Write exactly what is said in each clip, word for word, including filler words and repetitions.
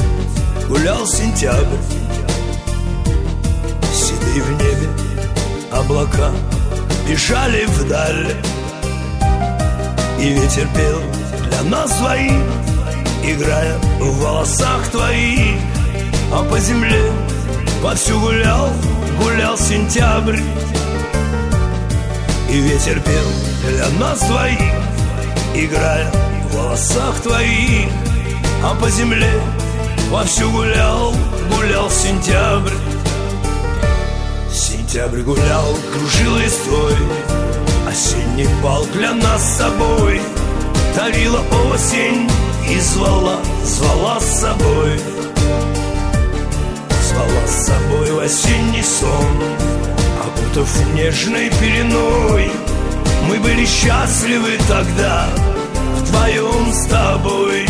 гулял сентябрь. Седые в небе облака бежали вдаль, и ветер пел для нас двоих, играя в волосах твоих. А по земле вовсю гулял, гулял сентябрь, и ветер пел для нас двоих, играя в волосах твоих. А по земле вовсю гулял, гулял сентябрь. Сентябрь гулял, кружил листвой, осенний бал для нас с собой. Дарила осень и звала, звала с собой. Звала с собой в осенний сон, окутав нежной пеленой. Мы были счастливы тогда вдвоем с тобой.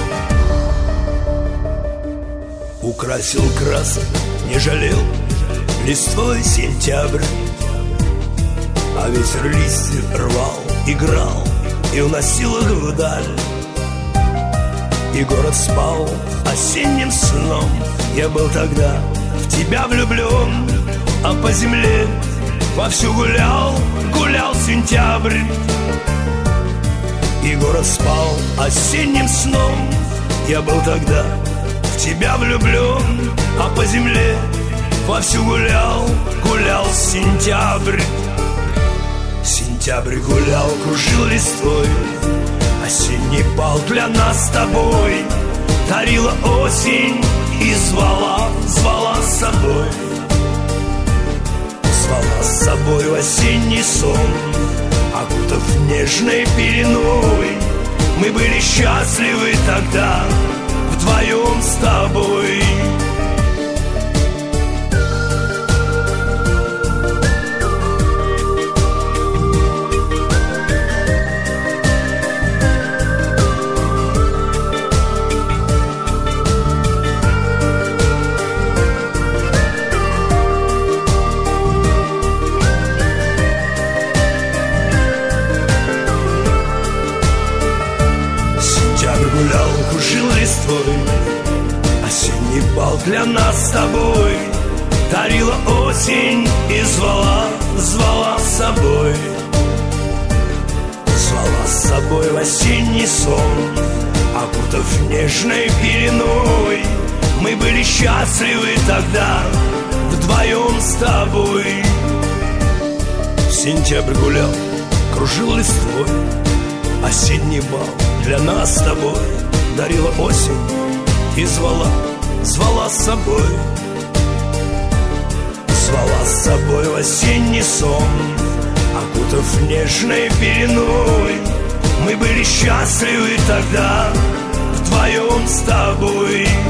Украсил красок, не жалел листвой сентябрь, а ветер листья рвал, играл и уносил их вдаль. И город спал осенним сном. Я был тогда в тебя влюблен, а по земле вовсю гулял, гулял сентябрь. И город спал осенним сном. Я был тогда в тебя влюблен, а по земле вовсю гулял, гулял сентябрь. Сентябрь гулял, кружил листвой, осенний бал для нас с тобой. Дарила осень и звала, звала с собой. Звала с собой в осенний сон, окутав нежной пеленой. Мы были счастливы тогда вдвоем с тобой. Гулял, кружил листвой, осенний бал для нас с тобой. Дарила осень и звала, звала с собой. Звала с собой в осенний сон, окутав нежной пеленой. Мы были счастливы тогда вдвоем с тобой. Сентябрь гулял, кружил листвой, осенний бал для нас с тобой. Дарила осень и звала, звала с собой. Звала с собой в осенний сон, окутав нежной пеленой. Мы были счастливы тогда вдвоем с тобой.